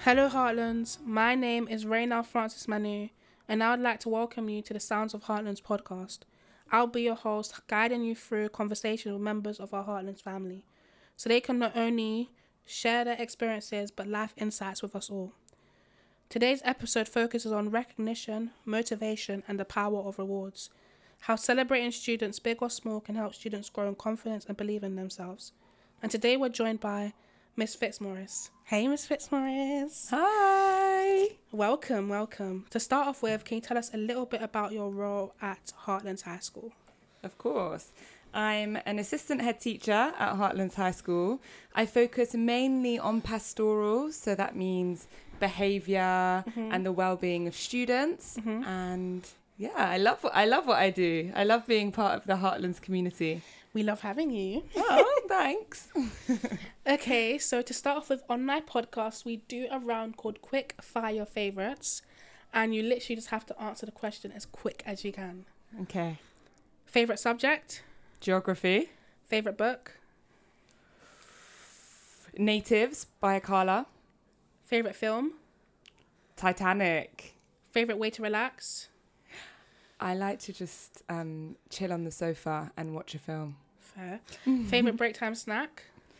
Hello Heartlands, my name is Raynell Francis Manu and I would like to welcome you to the Sounds of Heartlands podcast. I'll be your host, guiding you through conversations with members of our Heartlands family so they can not only share their experiences but life insights with us all. Today's episode focuses on recognition, motivation and the power of rewards. How celebrating students, big or small, can help students grow in confidence and believe in themselves. And today we're joined by Miss Fitzmaurice. Hey, Miss Fitzmaurice. Hi. Welcome. To start off with, can you tell us a little bit about your role at Heartlands High School? Of course. I'm an assistant head teacher at Heartlands High School. I focus mainly on pastoral, so that means behaviour and the well-being of students. And yeah, I love what I do. I love being part of the Heartlands community. We love having you. Oh, thanks. Okay, so to start off with, on my podcast, we do a round called Quick Fire Favourites. And you literally just have to answer the question as quick as you can. Okay. Favourite subject? Geography. Favourite book? Natives by Akala. Favourite film? Titanic. Favourite way to relax? I like to just chill on the sofa and watch a film. Fair. Favourite break time snack?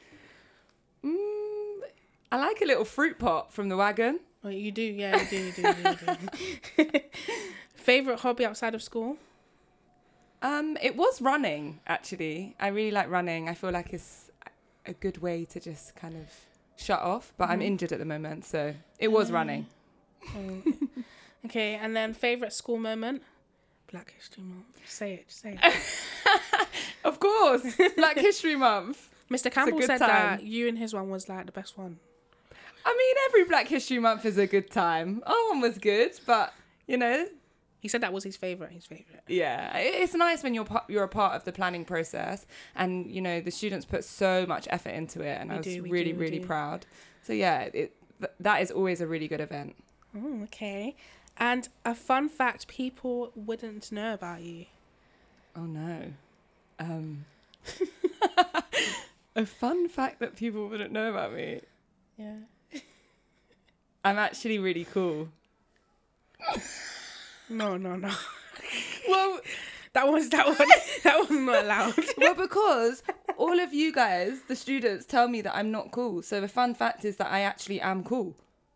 I like a little fruit pot from the wagon. Oh, you do, yeah, you do. Favourite hobby outside of school? It was running, actually. I really like running. I feel like it's a good way to just kind of shut off. But I'm injured at the moment, so it was running. Okay, and then favourite school moment? Black History Month. Say it. Of course, Black History Month. Mr. Campbell said time. that you and his one was like the best one. I mean, every Black History Month is a good time. Our one was good, but, you know. He said that was his favourite. Yeah, it's nice when you're a part of the planning process and, you know, the students put so much effort into it and I was really proud. So, yeah, that is always a really good event. Oh, okay. And a fun fact people wouldn't know about you. Oh, no. A fun fact that people wouldn't know about me. Yeah. I'm actually really cool. No. Well, that was not allowed. well, because all of you guys, the students, tell me that I'm not cool. So the fun fact is that I actually am cool.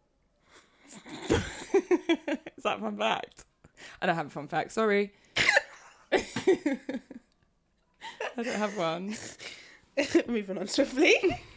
Is that a fun fact? I don't have a fun fact, sorry. I don't have one. Moving on swiftly.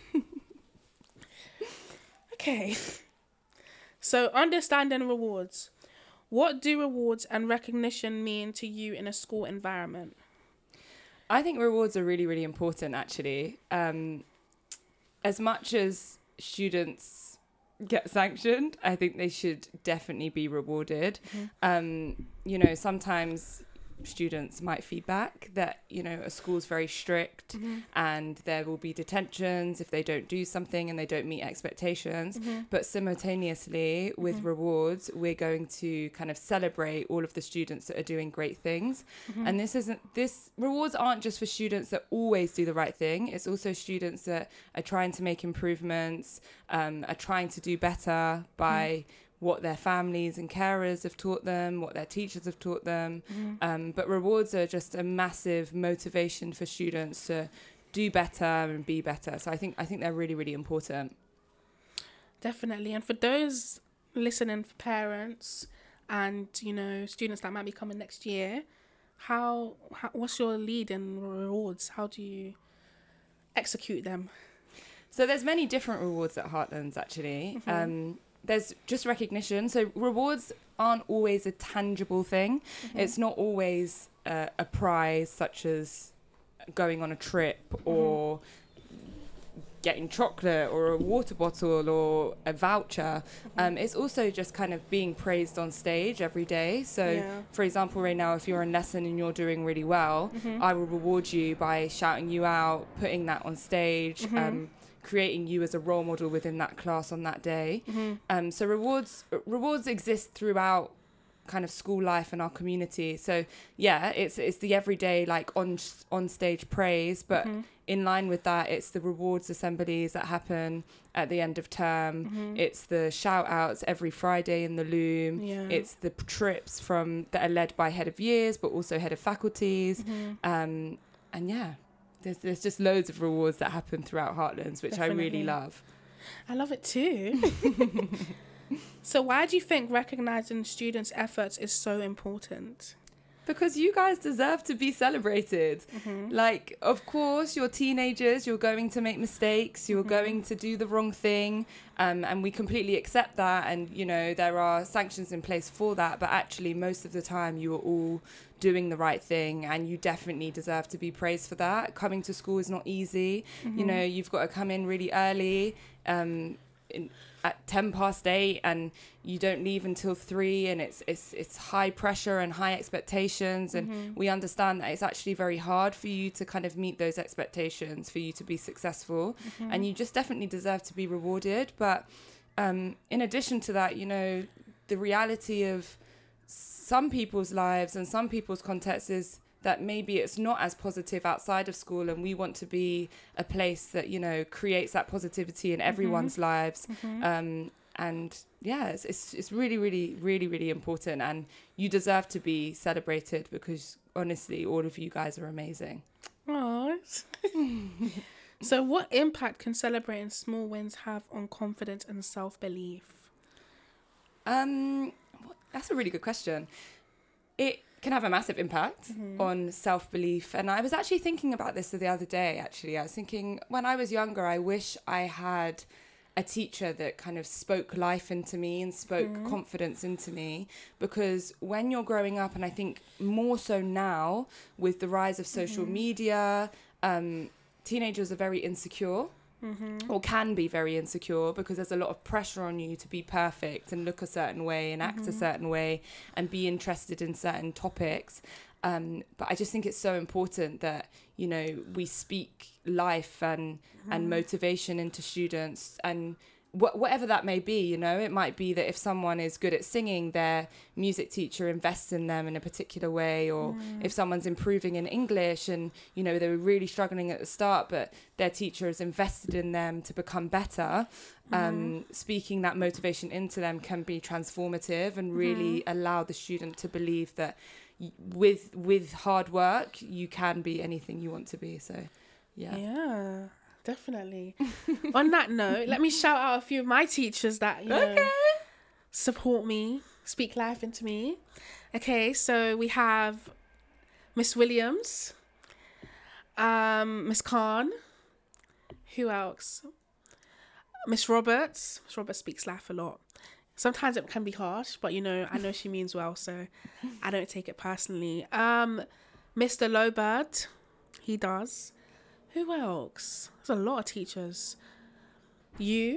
Okay. So, understanding rewards. What do rewards and recognition mean to you in a school environment? I think rewards are really, really important, actually. As much as students get sanctioned, I think they should definitely be rewarded. You know, sometimes students might feedback that, you know, a school's very strict and there will be detentions if they don't do something and they don't meet expectations. But simultaneously with rewards, we're going to kind of celebrate all of the students that are doing great things. And this rewards aren't just for students that always do the right thing. It's also students that are trying to make improvements, are trying to do better by what their families and carers have taught them, what their teachers have taught them. But rewards are just a massive motivation for students to do better and be better. So I think they're really, really important. Definitely. And for those listening, for parents and, you know, students that might be coming next year, how what's your lead in rewards? How do you execute them? So there's many different rewards at Heartlands, actually. There's just recognition. So rewards aren't always a tangible thing. It's not always a prize such as going on a trip or getting chocolate or a water bottle or a voucher. It's also just kind of being praised on stage every day. So, for example, right now, if you're in lesson and you're doing really well, I will reward you by shouting you out, putting that on stage, creating you as a role model within that class on that day. So rewards exist throughout kind of school life and our community. So yeah, it's the everyday like on stage praise, but in line with that, it's the rewards assemblies that happen at the end of term. It's the shout outs every Friday in the Loom. It's the trips that are led by head of years, but also head of faculties. And yeah, there's just loads of rewards that happen throughout Heartlands, which I really love. I love it too. So why do you think recognizing students' efforts is so important? Because you guys deserve to be celebrated. Like, of course, you're teenagers, you're going to make mistakes, you're going to do the wrong thing, and we completely accept that, and, you know, there are sanctions in place for that, but actually, most of the time, you are all doing the right thing, and you definitely deserve to be praised for that. Coming to school is not easy. You know, you've got to come in really early, at 8:10, and you don't leave until 3, and it's high pressure and high expectations, and we understand that it's actually very hard for you to kind of meet those expectations for you to be successful, and you just definitely deserve to be rewarded. But in addition to that, you know, the reality of some people's lives and some people's contexts is that maybe it's not as positive outside of school, and we want to be a place that, you know, creates that positivity in everyone's lives. And yeah, it's really, really, really, really important, and you deserve to be celebrated, because honestly, all of you guys are amazing. Oh. So what impact can celebrating small wins have on confidence and self-belief? That's a really good question. It can have a massive impact on self-belief. And I was actually thinking about this the other day, actually. I was thinking, when I was younger, I wish I had a teacher that kind of spoke life into me and spoke confidence into me, because when you're growing up, and I think more so now with the rise of social media, teenagers are very insecure. Or can be very insecure, because there's a lot of pressure on you to be perfect and look a certain way and act a certain way and be interested in certain topics. But I just think it's so important that, you know, we speak life and motivation into students, and whatever that may be. You know, it might be that if someone is good at singing, their music teacher invests in them in a particular way, or if someone's improving in English and, you know, they were really struggling at the start, but their teacher has invested in them to become better. Speaking that motivation into them can be transformative and really allow the student to believe that with hard work, you can be anything you want to be. So, yeah. Definitely. On that note, let me shout out a few of my teachers that, you know, support me, speak life into me. Okay, so we have Miss Williams, Miss Khan. Who else? Miss Roberts. Miss Roberts speaks life a lot. Sometimes it can be harsh, but, you know, I know she means well, so I don't take it personally. Mr. Lowbird, he does. Who else? There's a lot of teachers. You.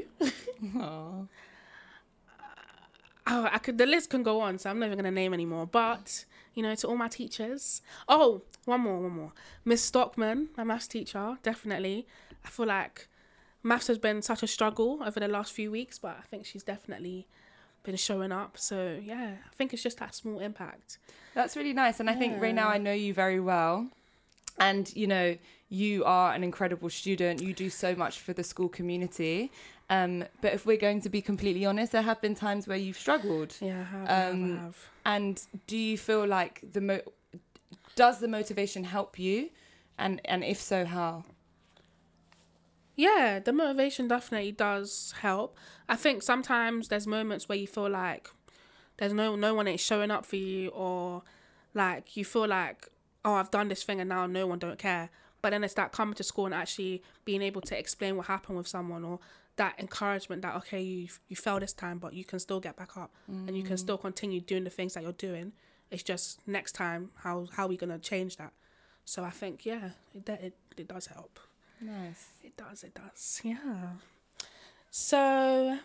The list can go on, so I'm not even going to name anymore. But, you know, to all my teachers. Oh, one more. Miss Stockman, my maths teacher, definitely. I feel like maths has been such a struggle over the last few weeks, but I think she's definitely been showing up. So, yeah, I think it's just that small impact. That's really nice. And I think right now I know you very well. And, you know, you are an incredible student. You do so much for the school community. But if we're going to be completely honest, there have been times where you've struggled. Yeah, I have. And do you feel like does the motivation help you? And if so, how? Yeah, the motivation definitely does help. I think sometimes there's moments where you feel like there's no one is showing up for you, or like you feel like, oh, I've done this thing and now no one don't care. But then it's that coming to school and actually being able to explain what happened with someone, or that encouragement that, okay, you fell this time, but you can still get back up and you can still continue doing the things that you're doing. It's just next time, how are we going to change that? So I think, yeah, it does help. Nice. It does. Yeah. So,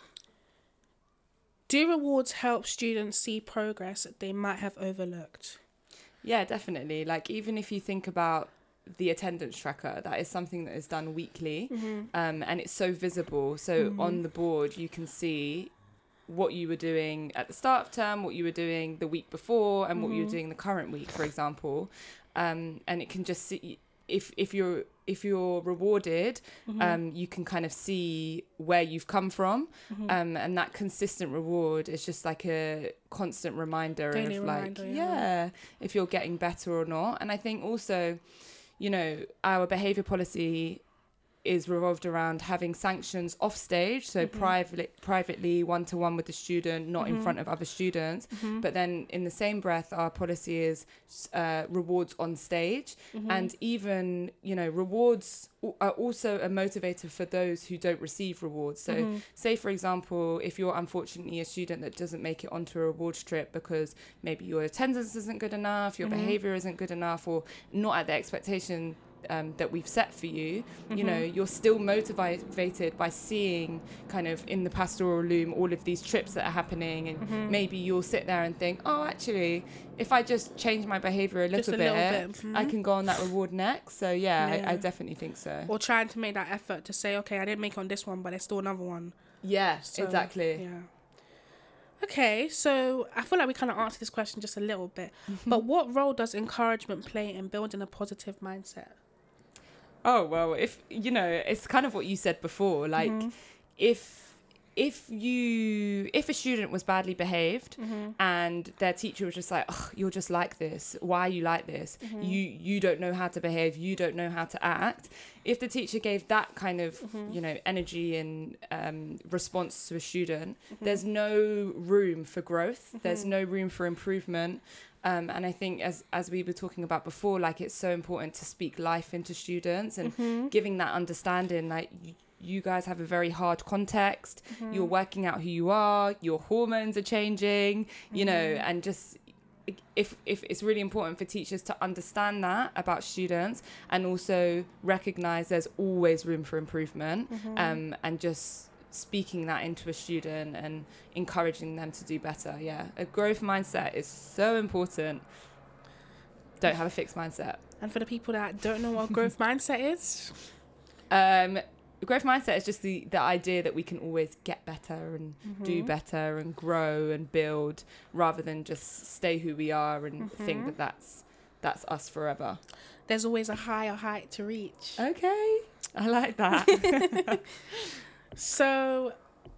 do rewards help students see progress that they might have overlooked? Yeah, definitely. Like, even if you think about the attendance tracker, that is something that is done weekly, and it's so visible. So on the board, you can see what you were doing at the start of term, what you were doing the week before, and what you were doing the current week, for example. And it can just see if you're rewarded, you can kind of see where you've come from, and that consistent reward is just like a constant reminder Daily of reminder, like if you're getting better or not. And I think also, our behavior policy is revolved around having sanctions off stage, so privately one-to-one with the student, not in front of other students. But then in the same breath, our policy is rewards on stage, and even rewards are also a motivator for those who don't receive rewards. So say, for example, if you're unfortunately a student that doesn't make it onto a rewards trip because maybe your attendance isn't good enough, your behavior isn't good enough, or not at the expectation that we've set for you, you're still motivated by seeing kind of in the pastoral loom all of these trips that are happening, and maybe you'll sit there and think, oh, actually, if I just change my behavior a little bit, I can go on that reward next. So I definitely think so. Or trying to make that effort to say, okay, I didn't make it on this one, but there's still another one. Yeah, So, exactly. Yeah. Okay, so I feel like we kind of answered this question just a little bit, but what role does encouragement play in building a positive mindset? Oh, well, it's kind of what you said before, like if a student was badly behaved and their teacher was just like, oh, you're just like this, why are you like this, you don't know how to behave, you don't know how to act. If the teacher gave that kind of energy and response to a student, there's no room for growth, there's no room for improvement. And I think as we were talking about before, like, it's so important to speak life into students and giving that understanding, like, you guys have a very hard context, you're working out who you are, your hormones are changing, and just if it's really important for teachers to understand that about students, and also recognize there's always room for improvement, and just speaking that into a student and encouraging them to do better. A growth mindset is so important. Don't have a fixed mindset. And for the people that don't know what growth mindset is, growth mindset is just the idea that we can always get better and do better and grow and build, rather than just stay who we are and think that that's us forever. There's always a higher height to reach. Okay, I like that. So,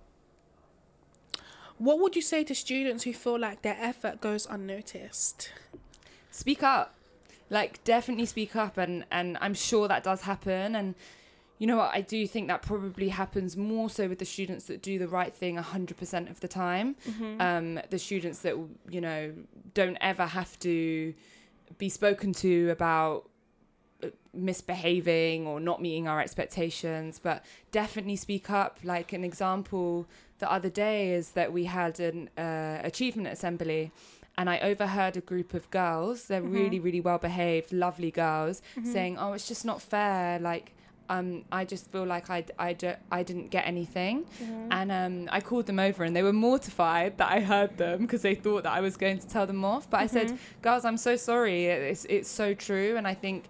what would you say to students who feel like their effort goes unnoticed? Speak up. Like, definitely speak up, and I'm sure that does happen. And you know what, I do think that probably happens more so with the students that do the right thing 100% of the time. The students that, don't ever have to be spoken to about misbehaving or not meeting our expectations, but definitely speak up. Like, an example the other day is that we had an achievement assembly, and I overheard a group of girls, they're really, really well behaved, lovely girls, saying, oh, it's just not fair, like, I just feel like I didn't get anything. And I called them over, and they were mortified that I heard them, because they thought that I was going to tell them off. But I said, girls, I'm so sorry, it's so true. And I think,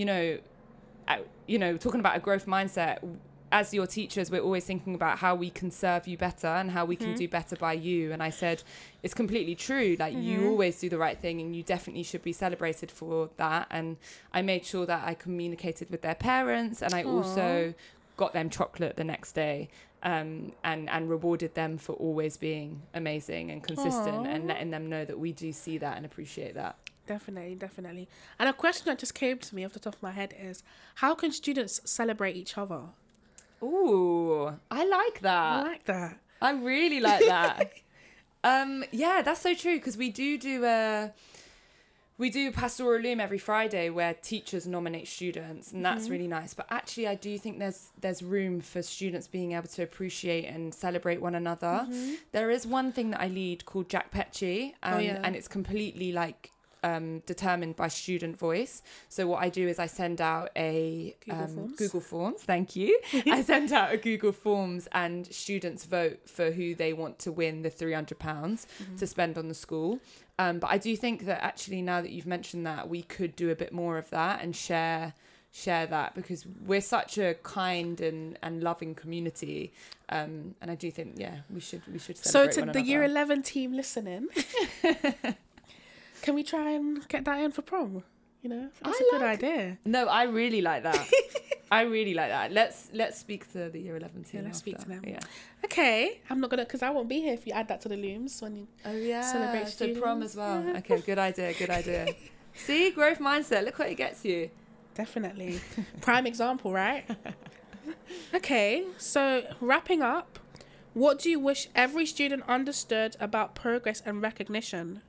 talking about a growth mindset, as your teachers, we're always thinking about how we can serve you better and how we can do better by you. And I said, it's completely true. Like, you always do the right thing, and you definitely should be celebrated for that. And I made sure that I communicated with their parents, and I also got them chocolate the next day, and rewarded them for always being amazing and consistent, and letting them know that we do see that and appreciate that. Definitely. And a question that just came to me off the top of my head is, how can students celebrate each other? Ooh, I like that. I really like that. That's so true, because we do pastoral loom every Friday where teachers nominate students, and that's really nice. But actually, I do think there's room for students being able to appreciate and celebrate one another. There is one thing that I lead called Jack Petchy, and it's completely like determined by student voice. So what I do is I send out a Google Forms. Thank you. I send out a Google Forms, and students vote for who they want to win the £300 to spend on the school. But I do think that actually, now that you've mentioned that, we could do a bit more of that and share share that, because we're such a kind and loving community, and I do think we should celebrate So to one the another. year 11 team listening, can we try and get that in for prom? You know, that's a good idea. No, I really like that. I really like that. Let's speak to the year 11 team. Yeah, let's speak to them. Yeah. Okay, I'm not gonna, because I won't be here if you add that to the looms when you celebrate So students. prom as well. Yeah. Okay, good idea. See, growth mindset. Look what it gets you. Definitely. Prime example, right? Okay, so wrapping up, what do you wish every student understood about progress and recognition?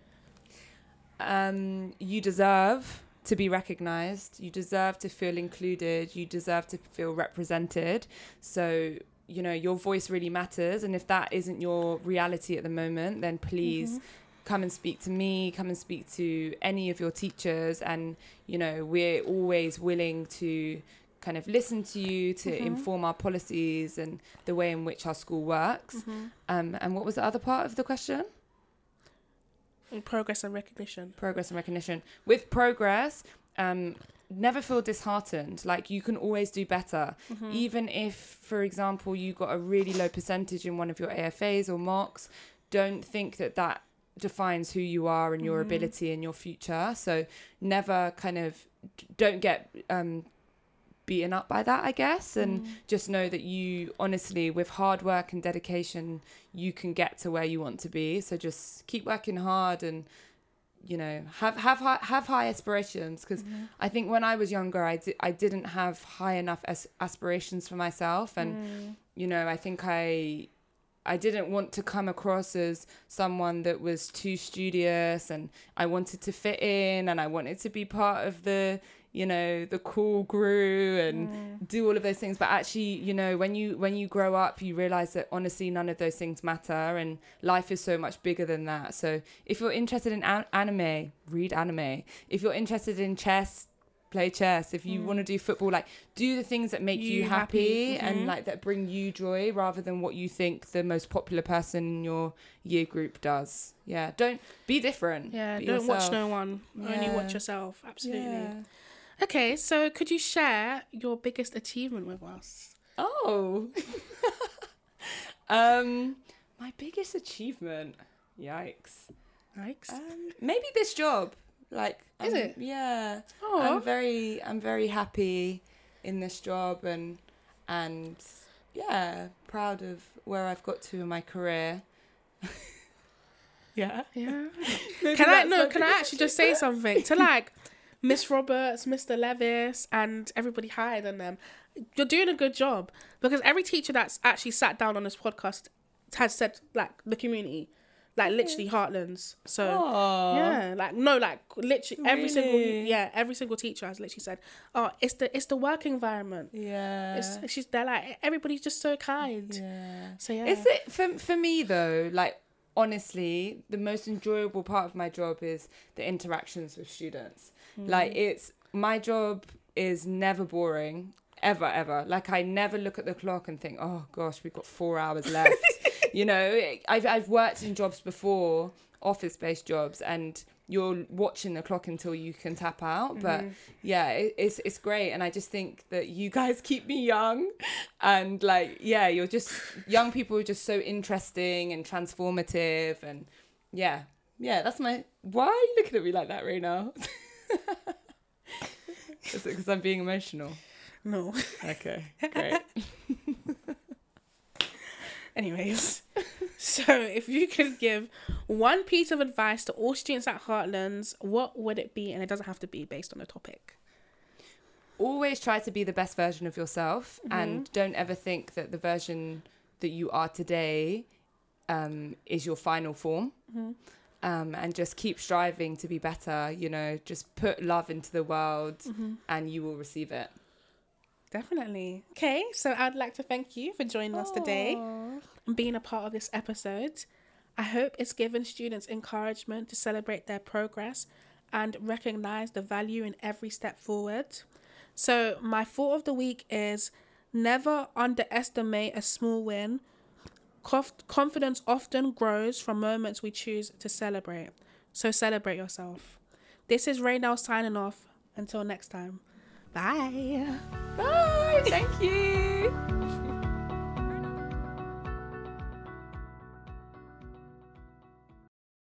You deserve to be recognized. You deserve to feel included. You deserve to feel represented. So, you know, your voice really matters. And if that isn't your reality at the moment, then please come and speak to me, come and speak to any of your teachers. And, you know, we're always willing to kind of listen to you, to inform our policies and the way in which our school works. And what was the other part of the question? Progress and recognition. Progress and recognition. With progress, never feel disheartened. Like, you can always do better. Even if, for example, you got a really low percentage in one of your AFAs or mocks, don't think that defines who you are and your ability and your future. So never don't get beaten up by that, I guess, and just know that you, honestly, with hard work and dedication, you can get to where you want to be. So just keep working hard and, you know, have high aspirations, because I think when I was younger, I didn't have high enough aspirations for myself, and you know, I think I didn't want to come across as someone that was too studious, and I wanted to fit in, and I wanted to be part of the, you know, the cool crew and do all of those things. But actually, you know, when you grow up, you realize that honestly none of those things matter, and life is so much bigger than that. So if you're interested in anime, read anime. If you're interested in chess, play chess. If you want to do football, like, do the things that make you happy and like that bring you joy, rather than what you think the most popular person in your year group does. Yeah, don't be different. Yeah, be don't yourself. watch no one. Only watch yourself. Absolutely. Yeah. Okay, so could you share your biggest achievement with us? Oh. My biggest achievement. Yikes. Maybe this job. Like, is it? Yeah. Oh. I'm very happy in this job, and yeah, proud of where I've got to in my career. Yeah. Yeah. Can I actually just say something to, like, Miss Roberts, Mr. Levis, and everybody higher than them? You're doing a good job, because every teacher that's actually sat down on this podcast has said, like, the community, like, literally Heartlands. So yeah, like, no, like, literally every single teacher has literally said, oh, it's the work environment. Yeah. They're like, everybody's just so kind. Yeah. So yeah. Is it for me though? Like, honestly, the most enjoyable part of my job is the interactions with students. Like, my job is never boring, ever. Like, I never look at the clock and think, oh gosh, we've got 4 hours left. You know, I've worked in jobs before, office-based jobs, and you're watching the clock until you can tap out. But yeah, it's great, and I just think that you guys keep me young, and like, yeah, you're just, young people are just so interesting and transformative, and yeah, that's my. Why are you looking at me like that right now? Is it because I'm being emotional? No. Okay, great. Anyways, so if you could give one piece of advice to all students at Heartlands, what would it be? And it doesn't have to be based on the topic. Always try to be the best version of yourself, and don't ever think that the version that you are today is your final form. And just keep striving to be better. You know, just put love into the world and you will receive it. Definitely. Okay, so I'd like to thank you for joining us today and being a part of this episode. I hope it's given students encouragement to celebrate their progress and recognize the value in every step forward. So my thought of the week is, never underestimate a small win. Confidence often grows from moments we choose to celebrate. So celebrate yourself. This is Raynell signing off. Until next time. Bye. Bye. Thank you.